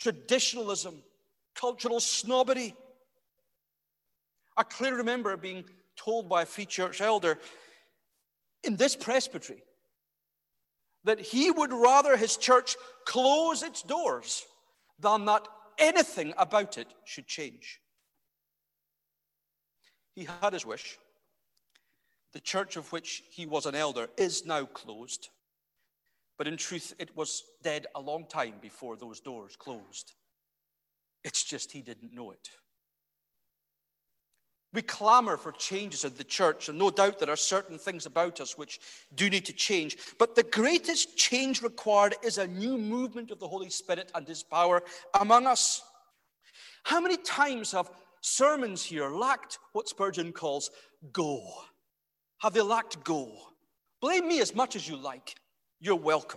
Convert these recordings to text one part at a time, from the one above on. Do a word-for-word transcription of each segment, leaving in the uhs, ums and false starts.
traditionalism, cultural snobbery. I clearly remember being told by a Free Church elder in this presbytery that he would rather his church close its doors than that anything about it should change. He had his wish. The church of which he was an elder is now closed. But in truth, it was dead a long time before those doors closed. It's just he didn't know it. We clamor for changes in the church, and no doubt there are certain things about us which do need to change. But the greatest change required is a new movement of the Holy Spirit and his power among us. How many times have sermons here lacked what Spurgeon calls go? Have they lacked go? Blame me as much as you like. You're welcome.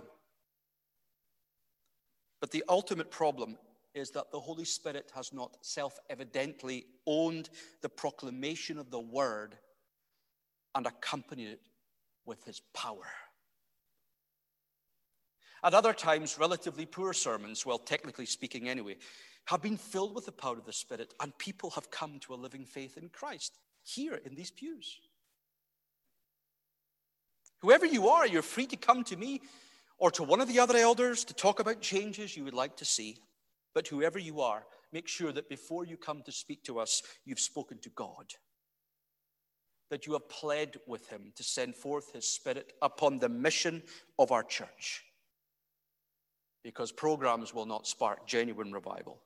But the ultimate problem is that the Holy Spirit has not self-evidently owned the proclamation of the word and accompanied it with his power. At other times, relatively poor sermons, well, technically speaking anyway, have been filled with the power of the Spirit, and people have come to a living faith in Christ here in these pews. Whoever you are, you're free to come to me or to one of the other elders to talk about changes you would like to see. But whoever you are, make sure that before you come to speak to us, you've spoken to God. That you have pled with him to send forth his Spirit upon the mission of our church. Because programs will not spark genuine revival.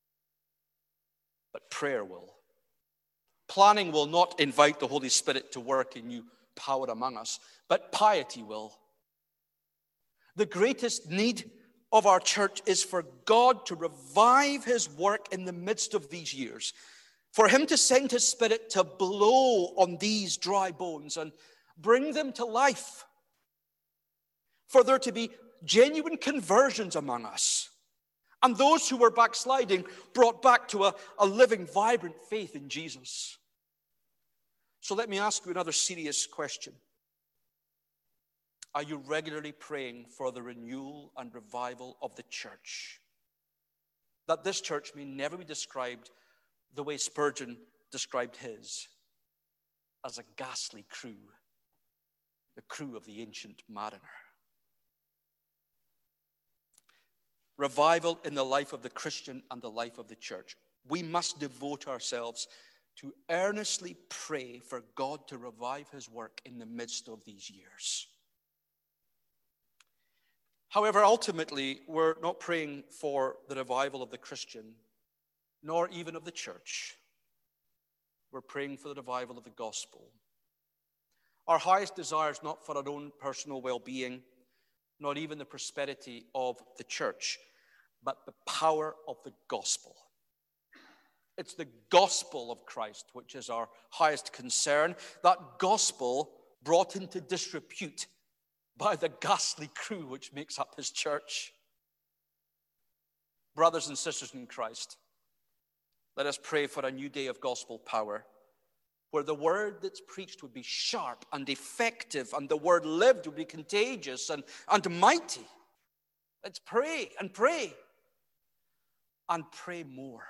But prayer will. Planning will not invite the Holy Spirit to work in new power among us, but piety will. The greatest need of our church is for God to revive his work in the midst of these years, for him to send his Spirit to blow on these dry bones and bring them to life, for there to be genuine conversions among us, and those who were backsliding brought back to a, a living, vibrant faith in Jesus. So let me ask you another serious question. Are you regularly praying for the renewal and revival of the church? That this church may never be described the way Spurgeon described his, as a ghastly crew, the crew of the ancient mariner. Revival in the life of the Christian and the life of the church. We must devote ourselves to earnestly pray for God to revive his work in the midst of these years. However, ultimately, we're not praying for the revival of the Christian, nor even of the church. We're praying for the revival of the gospel. Our highest desire is not for our own personal well-being, not even the prosperity of the church, but the power of the gospel. It's the gospel of Christ which is our highest concern. That gospel brought into disrepute by the ghastly crew which makes up his church. Brothers and sisters in Christ, let us pray for a new day of gospel power, where the word that's preached would be sharp and effective, and the word lived would be contagious and, and mighty. Let's pray and pray and pray more.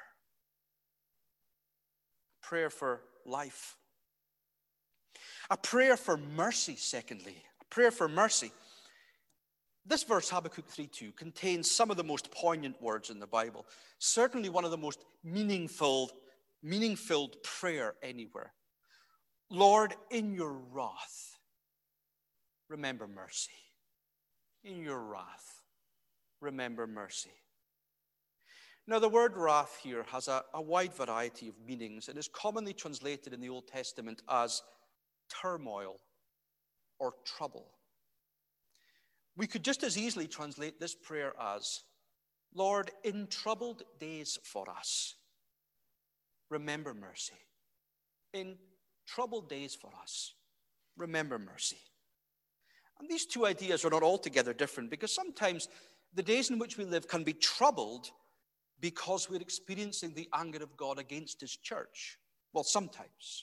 Prayer for life. A prayer for mercy, secondly. Prayer for mercy. This verse, Habakkuk three two, contains some of the most poignant words in the Bible. Certainly one of the most meaningful, meaning-filled prayer anywhere. Lord, in your wrath, remember mercy. In your wrath, remember mercy. Now, the word wrath here has a, a wide variety of meanings. It is commonly translated in the Old Testament as turmoil or trouble. We could just as easily translate this prayer as, Lord, in troubled days for us, remember mercy. In troubled days for us, remember mercy. And these two ideas are not altogether different, because sometimes the days in which we live can be troubled because we're experiencing the anger of God against his church. Well, sometimes.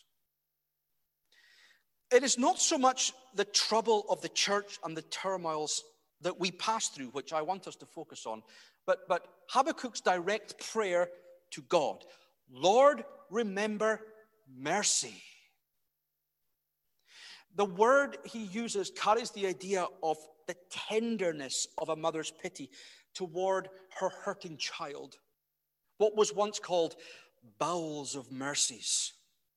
It is not so much the trouble of the church and the turmoils that we pass through, which I want us to focus on, but, but Habakkuk's direct prayer to God. Lord, remember mercy. The word he uses carries the idea of the tenderness of a mother's pity toward her hurting child. What was once called bowels of mercies.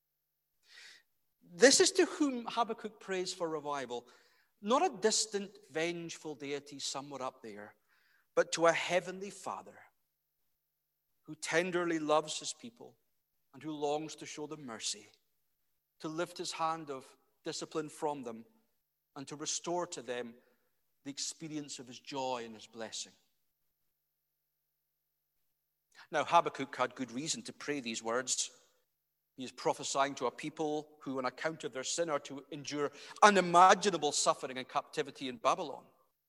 This is to whom Habakkuk prays for revival, not a distant, vengeful deity somewhere up there, but to a heavenly Father who tenderly loves his people and who longs to show them mercy, to lift his hand of discipline from them, and to restore to them the experience of his joy and his blessing. Now, Habakkuk had good reason to pray these words. He is prophesying to a people who, on account of their sin, are to endure unimaginable suffering and captivity in Babylon.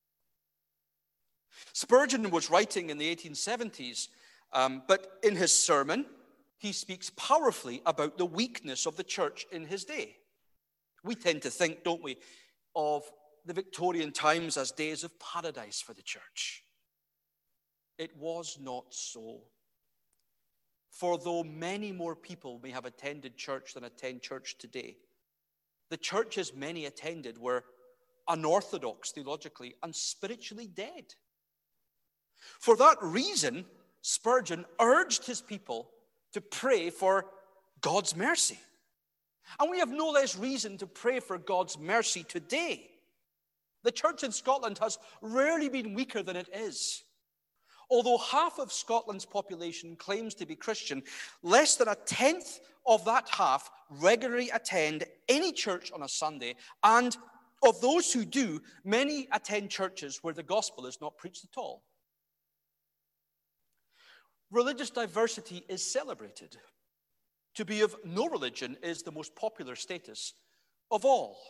Spurgeon was writing in the eighteen seventies, um, but in his sermon, he speaks powerfully about the weakness of the church in his day. We tend to think, don't we, of the Victorian times as days of paradise for the church. It was not so. For though many more people may have attended church than attend church today, the churches many attended were unorthodox theologically and spiritually dead. For that reason, Spurgeon urged his people to pray for God's mercy. And we have no less reason to pray for God's mercy today. The church in Scotland has rarely been weaker than it is. Although half of Scotland's population claims to be Christian, less than a tenth of that half regularly attend any church on a Sunday, and of those who do, many attend churches where the gospel is not preached at all. Religious diversity is celebrated. To be of no religion is the most popular status of all.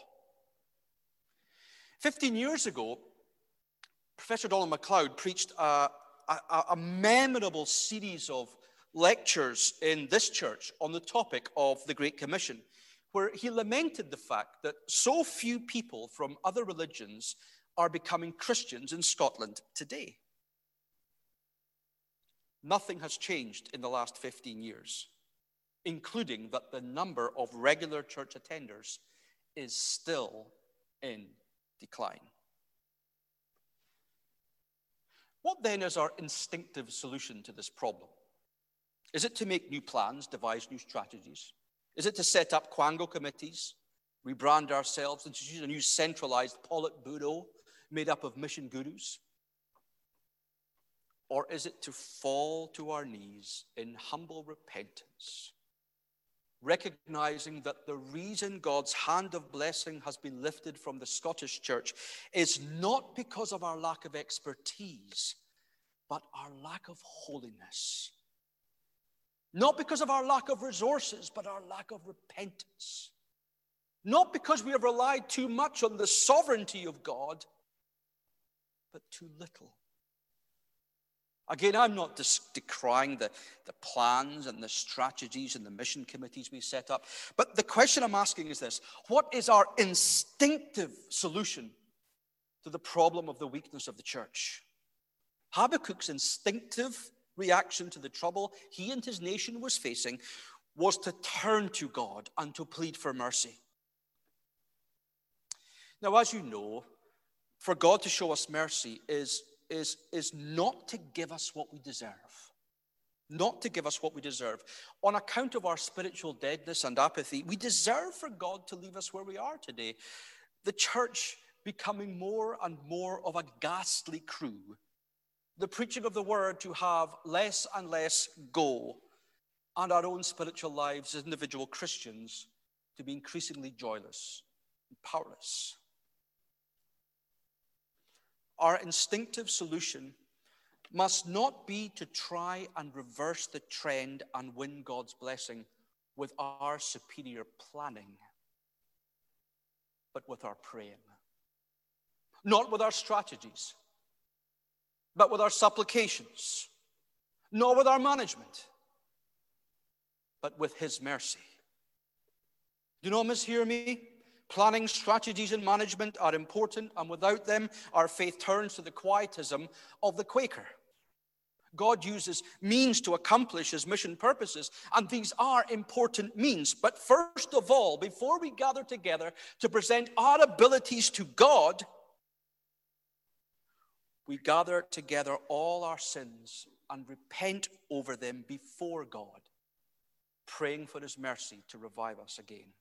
Fifteen years ago, Professor Donald MacLeod preached a, a, a memorable series of lectures in this church on the topic of the Great Commission, where he lamented the fact that so few people from other religions are becoming Christians in Scotland today. Nothing has changed in the last fifteen years, including that the number of regular church attenders is still in decline. What then is our instinctive solution to this problem? Is it to make new plans, devise new strategies? Is it to set up quango committees, rebrand ourselves, introduce a new centralized Politburo made up of mission gurus? Or is it to fall to our knees in humble repentance, recognizing that the reason God's hand of blessing has been lifted from the Scottish church is not because of our lack of expertise, but our lack of holiness? Not because of our lack of resources, but our lack of repentance. Not because we have relied too much on the sovereignty of God, but too little. Again, I'm not decrying the, the plans and the strategies and the mission committees we set up, but the question I'm asking is this: what is our instinctive solution to the problem of the weakness of the church? Habakkuk's instinctive reaction to the trouble he and his nation was facing was to turn to God and to plead for mercy. Now, as you know, for God to show us mercy is Is, is not to give us what we deserve. Not to give us what we deserve. On account of our spiritual deadness and apathy, we deserve for God to leave us where we are today. The church becoming more and more of a ghastly crew. The preaching of the word to have less and less go. And our own spiritual lives as individual Christians to be increasingly joyless and powerless. Our instinctive solution must not be to try and reverse the trend and win God's blessing with our superior planning, but with our praying. Not with our strategies, but with our supplications. Not with our management, but with his mercy. Do you know, mishear me? Planning, strategies, and management are important, and without them, our faith turns to the quietism of the Quaker. God uses means to accomplish his mission purposes, and these are important means. But first of all, before we gather together to present our abilities to God, we gather together all our sins and repent over them before God, praying for his mercy to revive us again.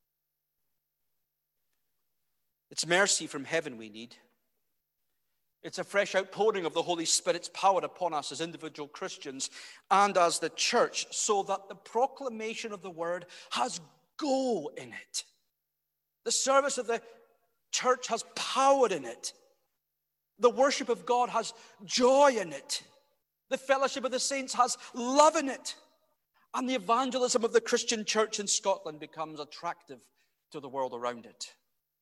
It's mercy from heaven we need. It's a fresh outpouring of the Holy Spirit's power upon us as individual Christians and as the church, so that the proclamation of the word has go in it. The service of the church has power in it. The worship of God has joy in it. The fellowship of the saints has love in it. And the evangelism of the Christian church in Scotland becomes attractive to the world around it.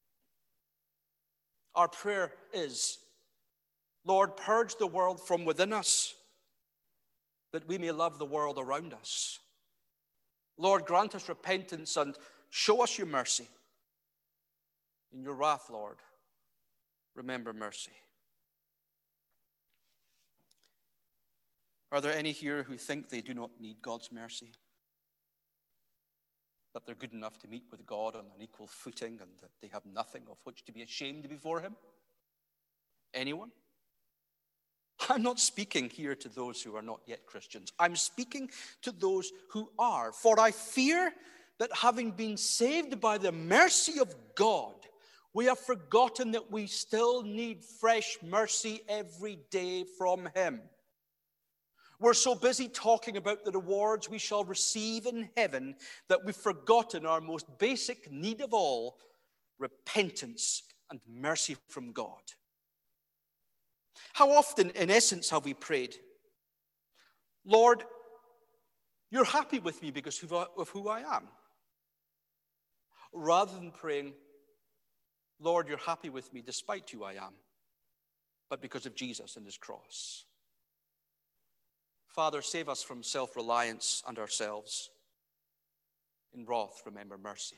Our prayer is, Lord, purge the world from within us, that we may love the world around us. Lord, grant us repentance and show us your mercy. In your wrath, Lord, remember mercy. Are there any here who think they do not need God's mercy? That they're good enough to meet with God on an equal footing and that they have nothing of which to be ashamed before him? Anyone? I'm not speaking here to those who are not yet Christians. I'm speaking to those who are. For I fear that having been saved by the mercy of God, we have forgotten that we still need fresh mercy every day from him. We're so busy talking about the rewards we shall receive in heaven that we've forgotten our most basic need of all, repentance and mercy from God. How often, in essence, have we prayed, Lord, you're happy with me because of who I am? Rather than praying, Lord, you're happy with me despite who I am, but because of Jesus and his cross. Father, save us from self-reliance and ourselves. In wrath, remember mercy.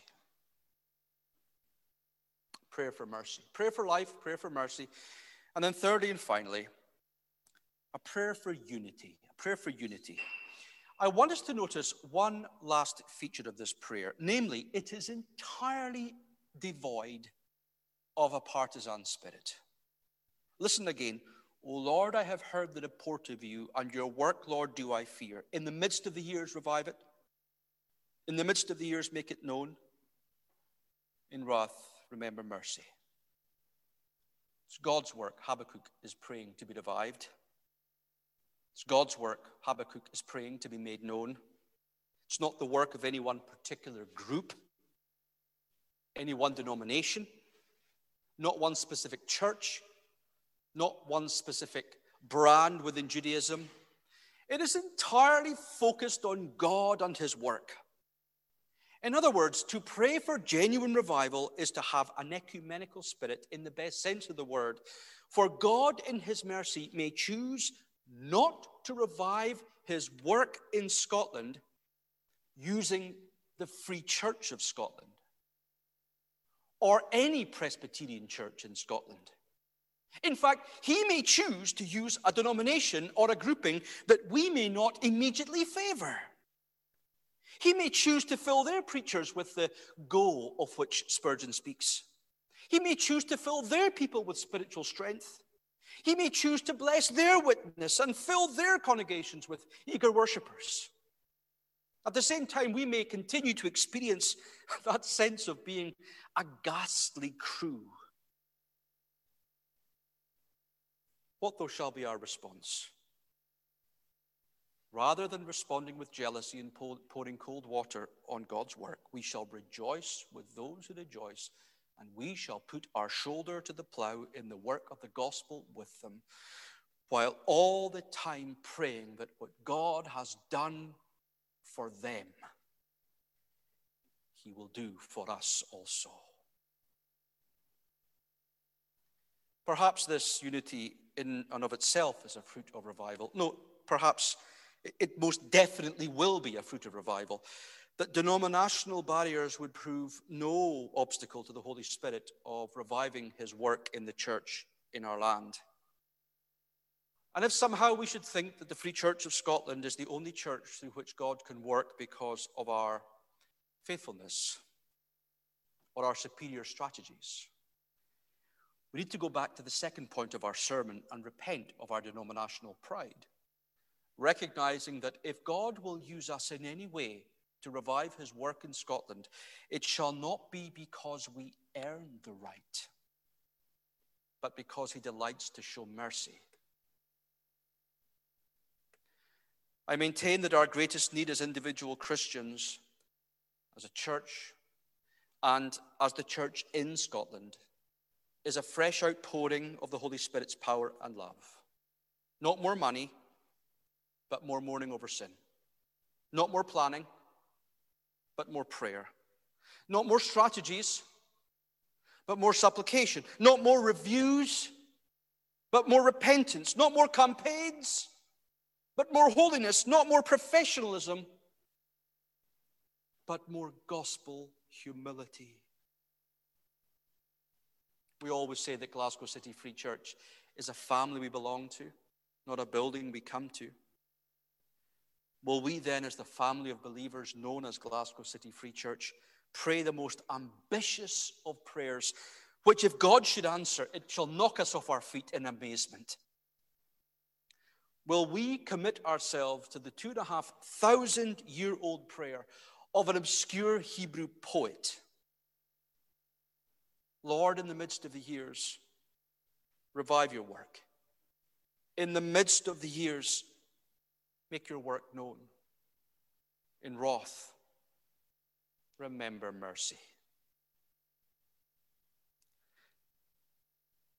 Prayer for mercy. Prayer for life, prayer for mercy. And then thirdly and finally, a prayer for unity. A prayer for unity. I want us to notice one last feature of this prayer. Namely, it is entirely devoid of a partisan spirit. Listen again. O Lord, I have heard the report of you, and your work, Lord, do I fear. In the midst of the years, revive it. In the midst of the years, make it known. In wrath, remember mercy. It's God's work. Habakkuk is praying to be revived. It's God's work. Habakkuk is praying to be made known. It's not the work of any one particular group, any one denomination, not one specific church, not one specific brand within Judaism. It is entirely focused on God and his work. In other words, to pray for genuine revival is to have an ecumenical spirit in the best sense of the word. For God in his mercy may choose not to revive his work in Scotland using the Free Church of Scotland or any Presbyterian church in Scotland. In fact, he may choose to use a denomination or a grouping that we may not immediately favor. He may choose to fill their preachers with the go of which Spurgeon speaks. He may choose to fill their people with spiritual strength. He may choose to bless their witness and fill their congregations with eager worshippers. At the same time, we may continue to experience that sense of being a ghastly crew. What though shall be our response? Rather than responding with jealousy and pouring cold water on God's work, we shall rejoice with those who rejoice, and we shall put our shoulder to the plow in the work of the gospel with them, while all the time praying that what God has done for them, he will do for us also. Perhaps this unity in and of itself is a fruit of revival. No, perhaps it most definitely will be a fruit of revival. That denominational barriers would prove no obstacle to the Holy Spirit of reviving his work in the church in our land. And if somehow we should think that the Free Church of Scotland is the only church through which God can work because of our faithfulness or our superior strategies, we need to go back to the second point of our sermon and repent of our denominational pride, recognizing that if God will use us in any way to revive his work in Scotland, it shall not be because we earn the right, but because he delights to show mercy. I maintain that our greatest need as individual Christians, as a church, and as the church in Scotland, is a fresh outpouring of the Holy Spirit's power and love. Not more money, but more mourning over sin. Not more planning, but more prayer. Not more strategies, but more supplication. Not more reviews, but more repentance. Not more campaigns, but more holiness. Not more professionalism, but more gospel humility. We always say that Glasgow City Free Church is a family we belong to, not a building we come to. Will we then, as the family of believers known as Glasgow City Free Church, pray the most ambitious of prayers, which if God should answer, it shall knock us off our feet in amazement? Will we commit ourselves to the two and a half thousand year old prayer of an obscure Hebrew poet? Lord, in the midst of the years, revive your work. In the midst of the years, make your work known. In wrath, remember mercy.